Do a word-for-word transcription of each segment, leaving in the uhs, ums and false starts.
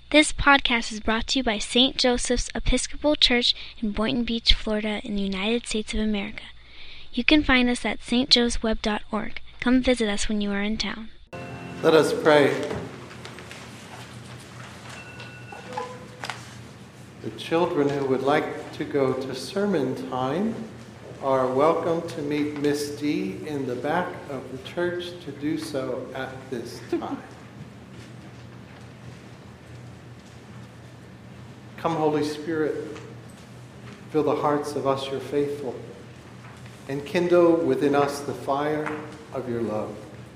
This podcast is brought to you by Saint Joseph's Episcopal Church in Boynton Beach, Florida, in the United States of America. You can find us at s t joes web dot org. Come visit us when you are in town. Let us pray. The children who would like to go to sermon time are welcome to meet Miss D in the back of the church to do so at this time. Come, Holy Spirit, fill the hearts of us, your faithful, and kindle within us the fire of your love.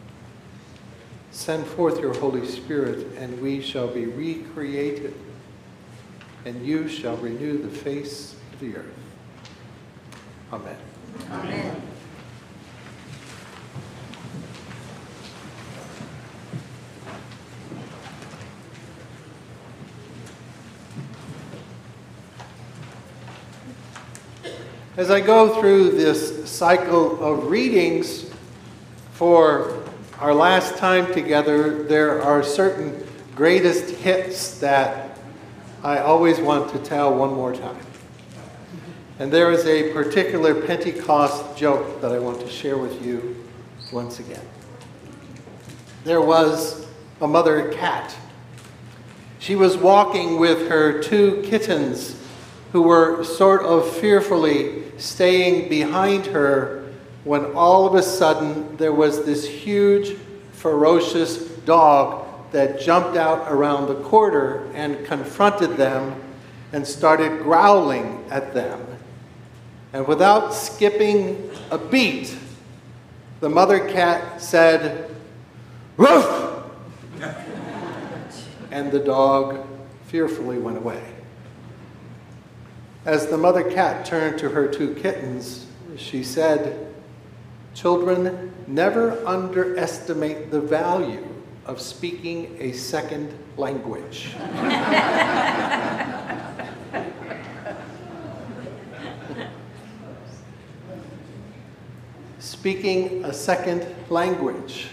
Send forth your Holy Spirit, and we shall be recreated, and you shall renew the face of the earth. Amen. Amen. As I go through this cycle of readings for our last time together, there are certain greatest hits that I always want to tell one more time. And there is a particular Pentecost joke that I want to share with you once again. There was a mother cat. She was walking with her two kittens who were sort of fearfully staying behind her when all of a sudden there was this huge, ferocious dog that jumped out around the corner and confronted them and started growling at them. And without skipping a beat, the mother cat said, "Woof!" And the dog fearfully went away. As the mother cat turned to her two kittens, she said, "Children, never underestimate the value of speaking a second language." Speaking a second language.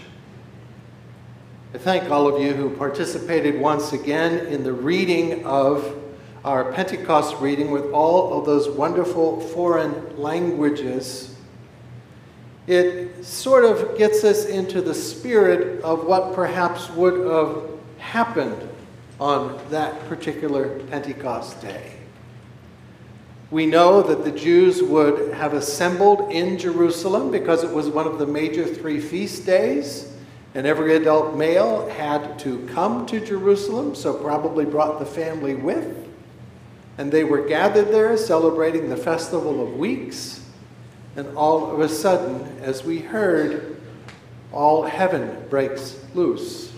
I thank all of you who participated once again in the reading of our Pentecost reading with all of those wonderful foreign languages. It sort of gets us into the spirit of what perhaps would have happened on that particular Pentecost day. We know that the Jews would have assembled in Jerusalem because it was one of the major three feast days, and every adult male had to come to Jerusalem, so probably brought the family with. And they were gathered there celebrating the Festival of Weeks. And all of a sudden, as we heard, all heaven breaks loose.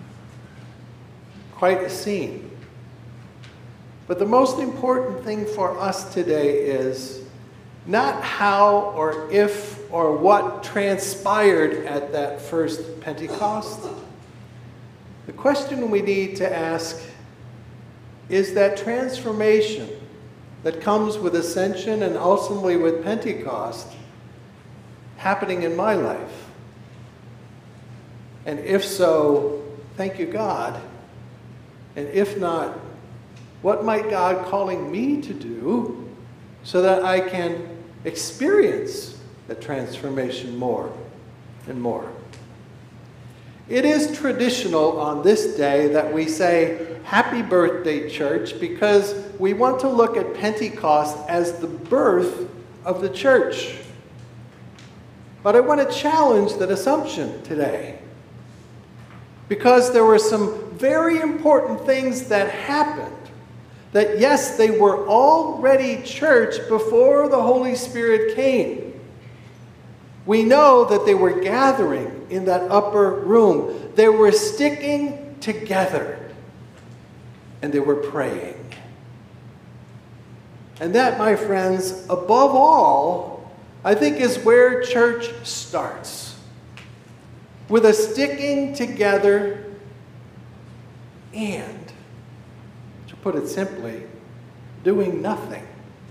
Quite a scene. But the most important thing for us today is not how or if or what transpired at that first Pentecost. The question we need to ask is that transformation that comes with ascension and ultimately with Pentecost happening in my life? And if so, thank you, God. And if not, what might God calling me to do so that I can experience the transformation more and more? It is traditional on this day that we say, "Happy birthday, church," because we want to look at Pentecost as the birth of the church. But I want to challenge that assumption today, because there were some very important things that happened. That yes, they were already church before the Holy Spirit came. We know that they were gathering in that upper room. They were sticking together. And they were praying. And that, my friends, above all, I think is where church starts. With a sticking together and, to put it simply, doing nothing.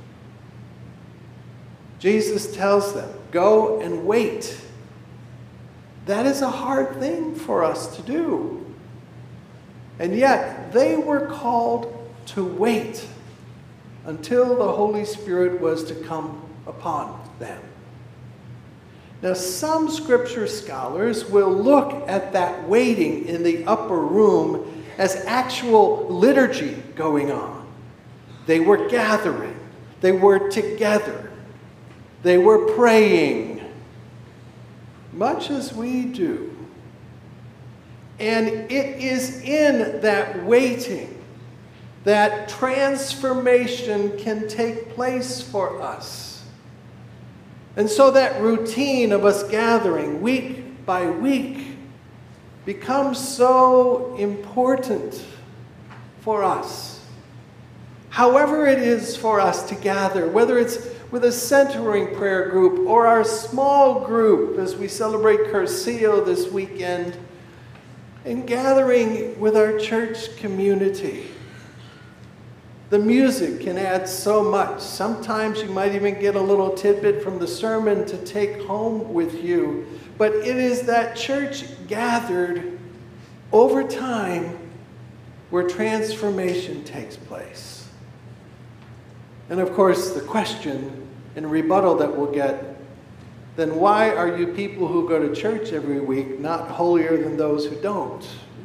Jesus tells them, "Go and wait." That is a hard thing for us to do. And yet, they were called to wait until the Holy Spirit was to come upon them. Now, some scripture scholars will look at that waiting in the upper room as actual liturgy going on. They were gathering. They were together. They were praying, much as we do. And it is in that waiting that transformation can take place for us. And so that routine of us gathering week by week becomes so important for us. However it is for us to gather, whether it's with a centering prayer group or our small group as we celebrate Cursillo this weekend, and gathering with our church community. The music can add so much. Sometimes you might even get a little tidbit from the sermon to take home with you. But it is that church gathered over time where transformation takes place. And of course, the question and rebuttal that we'll get, then why are you people who go to church every week not holier than those who don't?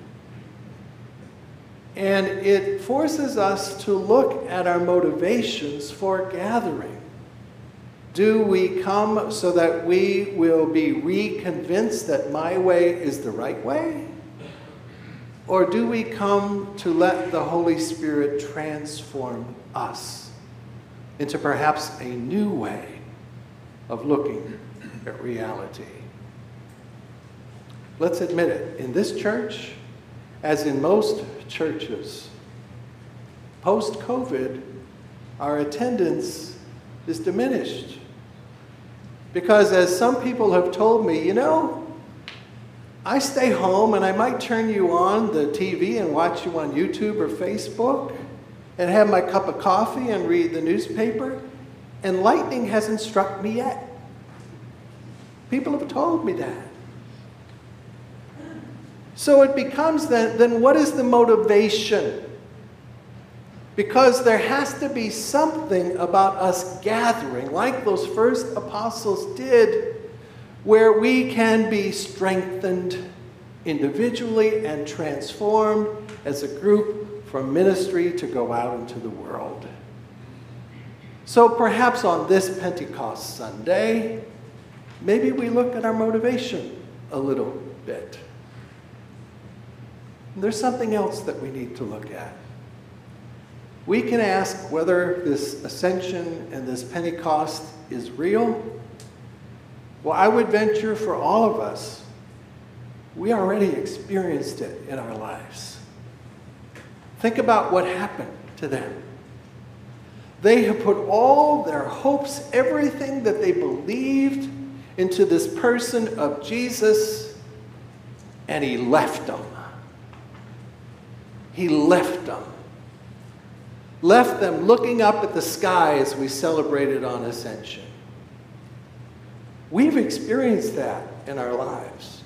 And it forces us to look at our motivations for gathering. Do we come so that we will be re-convinced that my way is the right way? Or do we come to let the Holy Spirit transform us into perhaps a new way of looking at reality? Let's admit it, in this church, as in most churches, post-COVID, our attendance is diminished. Because as some people have told me, you know, I stay home and I might turn you on the T V and watch you on YouTube or Facebook and have my cup of coffee and read the newspaper, and lightning hasn't struck me yet. People have told me that. So it becomes then, then what is the motivation? Because there has to be something about us gathering, like those first apostles did, where we can be strengthened individually and transformed as a group for ministry to go out into the world. So perhaps on this Pentecost Sunday, maybe we look at our motivation a little bit. There's something else that we need to look at. We can ask whether this ascension and this Pentecost is real. Well, I would venture for all of us, we already experienced it in our lives. Think about what happened to them. They have put all their hopes, everything that they believed, into this person of Jesus, and he left them. He left them. Left them looking up at the sky as we celebrated on Ascension. We've experienced that in our lives.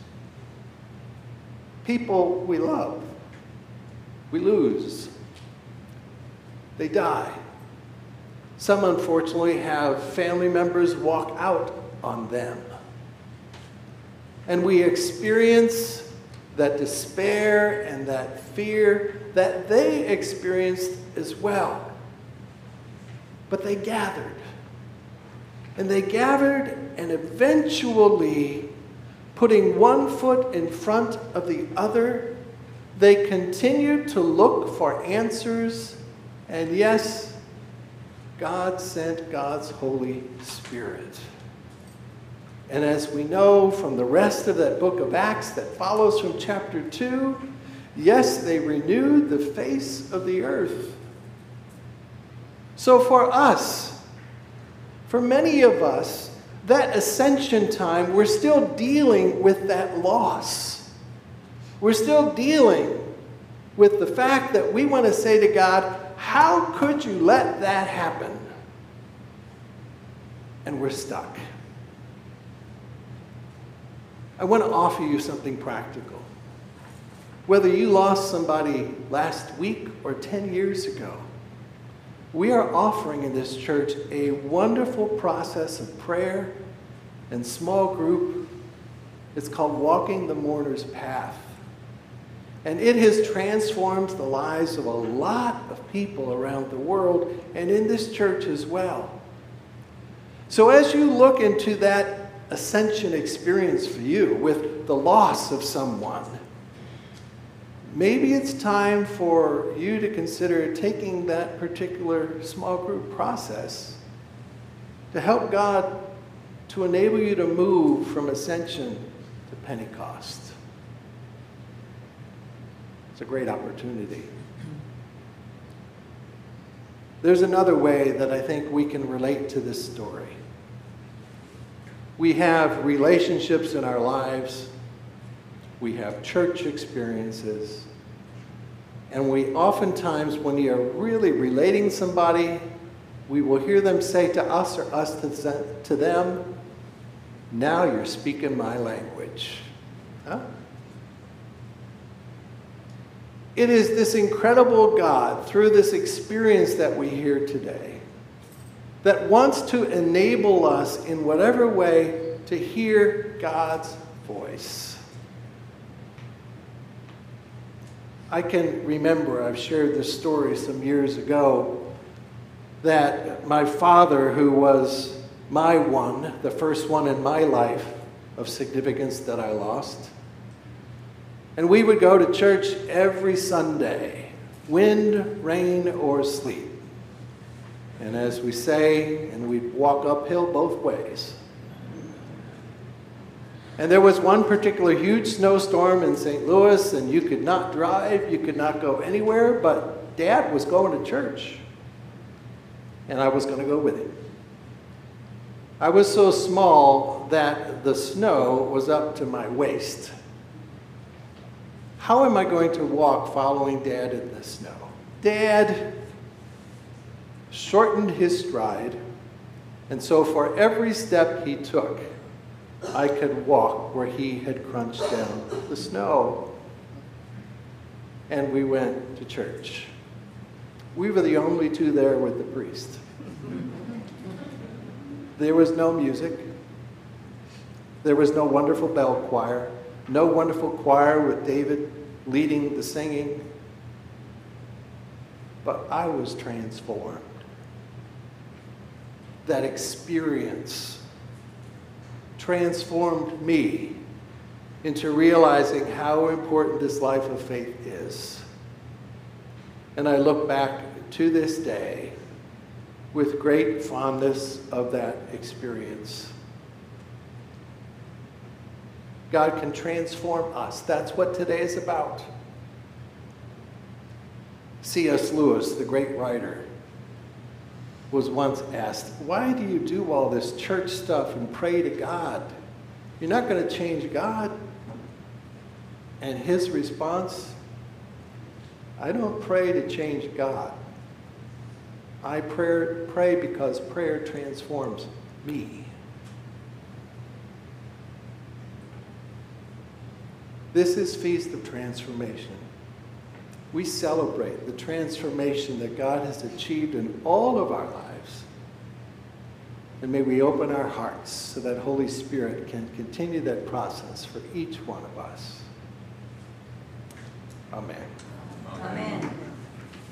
People we love, we lose. They die. Some, unfortunately, have family members walk out on them. And we experience that despair and that fear that they experienced as well. But they gathered. And they gathered, and eventually, putting one foot in front of the other, they continued to look for answers. And yes, God sent God's Holy Spirit. And as we know from the rest of that book of Acts that follows from chapter two, yes, they renewed the face of the earth. So for us, for many of us, that ascension time, we're still dealing with that loss. We're still dealing with the fact that we want to say to God, how could you let that happen? And we're stuck. I want to offer you something practical. Whether you lost somebody last week or ten years ago, we are offering in this church a wonderful process of prayer and small group. It's called Walking the Mourner's Path. And it has transformed the lives of a lot of people around the world and in this church as well. So as you look into that ascension experience for you with the loss of someone, maybe it's time for you to consider taking that particular small group process to help God to enable you to move from ascension to Pentecost. It's a great opportunity. There's another way that I think we can relate to this story. We have relationships in our lives. We have church experiences. And we oftentimes, when we are really relating to somebody, we will hear them say to us or us to, to them, "Now you're speaking my language." Huh? It is this incredible God, through this experience that we hear today, that wants to enable us in whatever way to hear God's voice. I can remember, I've shared this story some years ago, that my father, who was my one, the first one in my life of significance that I lost, and we would go to church every Sunday, wind, rain, or sleet. And as we say, and we'd walk uphill both ways. And there was one particular huge snowstorm in Saint Louis, and you could not drive, you could not go anywhere, but Dad was going to church. And I was going to go with him. I was so small that the snow was up to my waist. How am I going to walk following Dad in the snow? Dad shortened his stride, and so for every step he took, I could walk where he had crunched down the snow. And we went to church. We were the only two there with the priest. There was no music. There was no wonderful bell choir. No wonderful choir with David leading the singing. But I was transformed. That experience transformed me into realizing how important this life of faith is. And I look back to this day with great fondness of that experience. God can transform us. That's what today is about. C S Lewis, the great writer, was once asked, "Why do you do all this church stuff and pray to God? You're not going to change God." And his response, "I don't pray to change God. I pray, pray because prayer transforms me." This is Feast of Transformation. We celebrate the transformation that God has achieved in all of our lives. And may we open our hearts so that Holy Spirit can continue that process for each one of us. Amen. Amen.